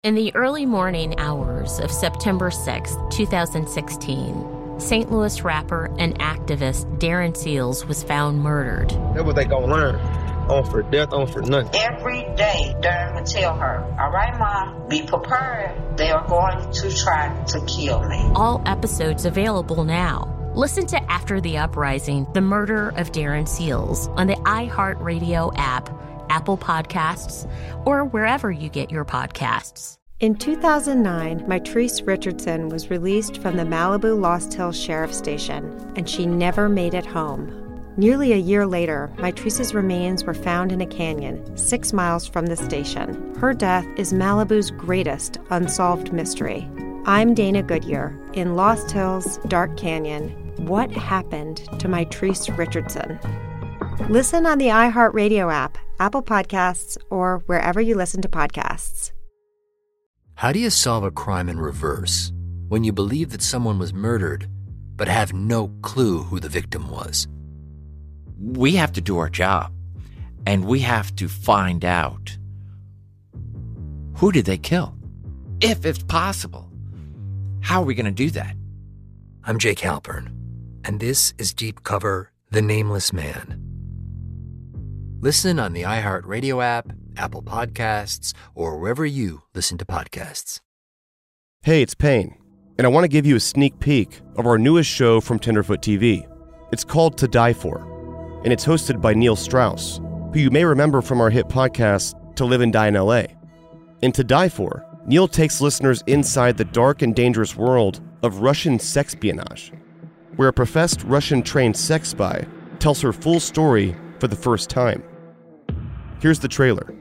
In the early morning hours of September 6, 2016, St. Louis rapper and activist Darren Seals was found murdered. That's what they gonna learn. On for death, on for nothing. Every day, Darren would tell her, all right, Ma, be prepared. They are going to try to kill me. All episodes available now. Listen to After the Uprising, The Murder of Darren Seals on the iHeartRadio app, Apple Podcasts, or wherever you get your podcasts. In 2009, Mitrice Richardson was released from the Malibu Lost Hills Sheriff's Station, and she never made it home. Nearly a year later, Mitrice's remains were found in a canyon 6 miles from the station. Her death is Malibu's greatest unsolved mystery. I'm Dana Goodyear. In Lost Hills, Dark Canyon, what happened to Mitrice Richardson? Listen on the iHeartRadio app, Apple Podcasts, or wherever you listen to podcasts. How do you solve a crime in reverse when you believe that someone was murdered but have no clue who the victim was? We have to do our job, and we have to find out who did they kill, if it's possible. How are we going to do that? I'm Jake Halpern, and this is Deep Cover: The Nameless Man. Listen on the iHeartRadio app, Apple Podcasts, or wherever you listen to podcasts. Hey, it's Payne, and I want to give you a sneak peek of our newest show from Tenderfoot TV. It's called To Die For, and it's hosted by Neil Strauss, who you may remember from our hit podcast, To Live and Die in L.A. In To Die For, Neil takes listeners inside the dark and dangerous world of Russian sexpionage, where a professed Russian-trained sex spy tells her full story for the first time. Here's the trailer.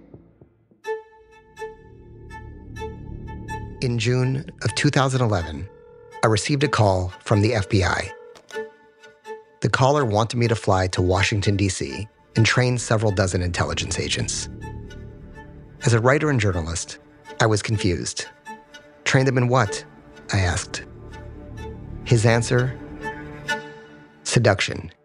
In June of 2011, I received a call from the FBI. The caller wanted me to fly to Washington, D.C. and train several dozen intelligence agents. As a writer and journalist, I was confused. Train them in what? I asked. His answer: seduction.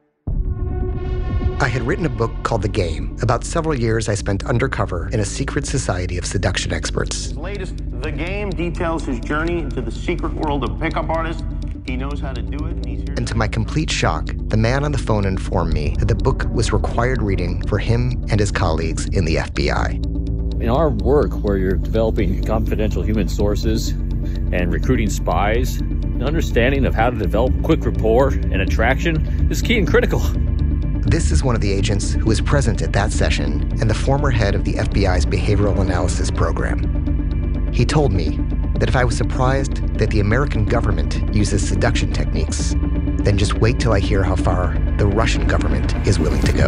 I had written a book called The Game about several years I spent undercover in a secret society of seduction experts. His latest, The Game, details his journey into the secret world of pickup artists. He knows how to do it, and he's here. And to my complete shock, the man on the phone informed me that the book was required reading for him and his colleagues in the FBI. In our work, where you're developing confidential human sources and recruiting spies, an understanding of how to develop quick rapport and attraction is key and critical. This is one of the agents who was present at that session and the former head of the FBI's behavioral analysis program. He told me that if I was surprised that the American government uses seduction techniques, then just wait till I hear how far the Russian government is willing to go.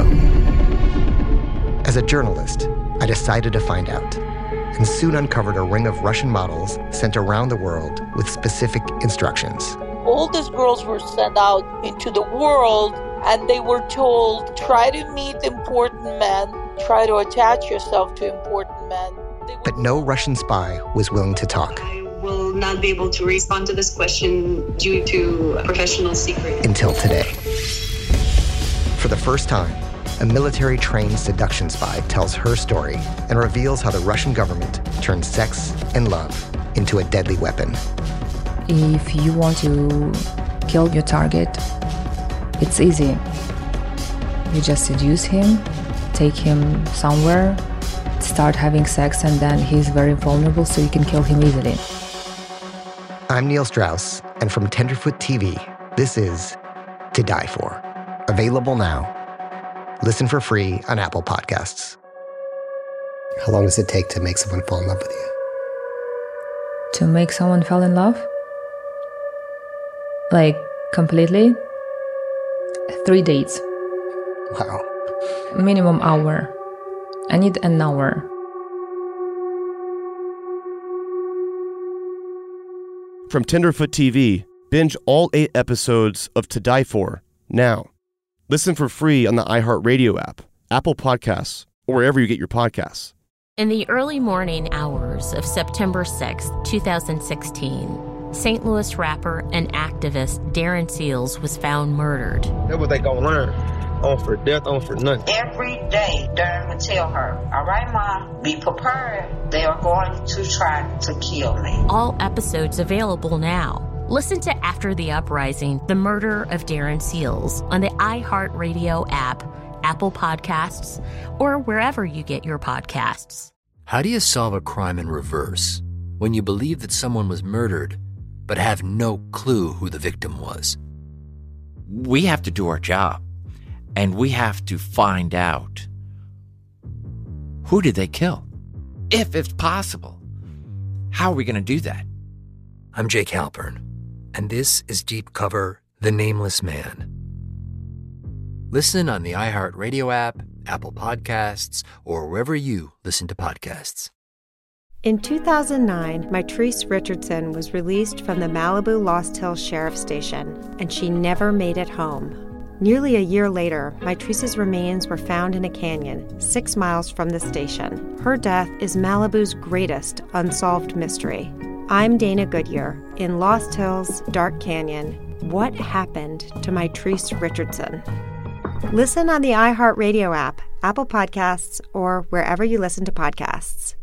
As a journalist, I decided to find out, and soon uncovered a ring of Russian models sent around the world with specific instructions. All these girls were sent out into the world, and they were told, try to meet important men, try to attach yourself to important men. But no Russian spy was willing to talk. I will not be able to respond to this question due to a professional secret. Until today. For the first time, a military-trained seduction spy tells her story and reveals how the Russian government turned sex and love into a deadly weapon. If you want to kill your target, it's easy. You just seduce him, take him somewhere, start having sex, and then he's very vulnerable, so you can kill him easily. I'm Neil Strauss, and from Tenderfoot TV, this is To Die For. Available now. Listen for free on Apple Podcasts. How long does it take to make someone fall in love with you? To make someone fall in love? Like, completely? 3 dates. Wow. Minimum hour. I need an hour. From Tenderfoot TV, binge all 8 episodes of To Die For now. Listen for free on the iHeartRadio app, Apple Podcasts, or wherever you get your podcasts. In the early morning hours of September 6, 2016, St. Louis rapper and activist Darren Seals was found murdered. That's what they gonna learn. on for death, on for nothing. Every day, Darren would tell her, all right, Ma, be prepared. They are going to try to kill me. All episodes available now. Listen to After the Uprising, The Murder of Darren Seals on the iHeartRadio app, Apple Podcasts, or wherever you get your podcasts. How do you solve a crime in reverse when you believe that someone was murdered but have no clue who the victim was? We have to do our job, and we have to find out, who did they kill? If it's possible. How are we going to do that? I'm Jake Halpern, and this is Deep Cover: The Nameless Man. Listen on the iHeartRadio app, Apple Podcasts, or wherever you listen to podcasts. In 2009, Mitrice Richardson was released from the Malibu Lost Hills Sheriff Station, and she never made it home. Nearly a year later, Mitrice's remains were found in a canyon 6 miles from the station. Her death is Malibu's greatest unsolved mystery. I'm Dana Goodyear. In Lost Hills, Dark Canyon, what happened to Mitrice Richardson? Listen on the iHeartRadio app, Apple Podcasts, or wherever you listen to podcasts.